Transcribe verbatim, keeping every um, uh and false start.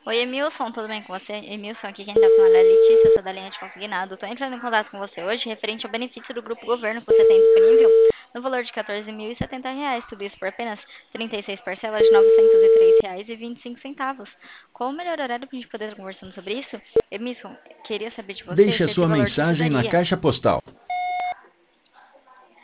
Oi, Emilson, tudo bem com você? Emilson, aqui quem tá falando é a Letícia, sou da linha de consignado. Tô entrando em contato com você hoje referente ao benefício do Grupo Governo que você tem disponível no valor de quatorze mil e setenta reais, tudo isso por apenas trinta e seis parcelas de novecentos e três reais e vinte e cinco centavos. Qual o melhor horário pra gente poder estar conversando sobre isso? Emilson, queria saber de você Deixe a se esse sua valor te mensagem na ajudaria. caixa postal.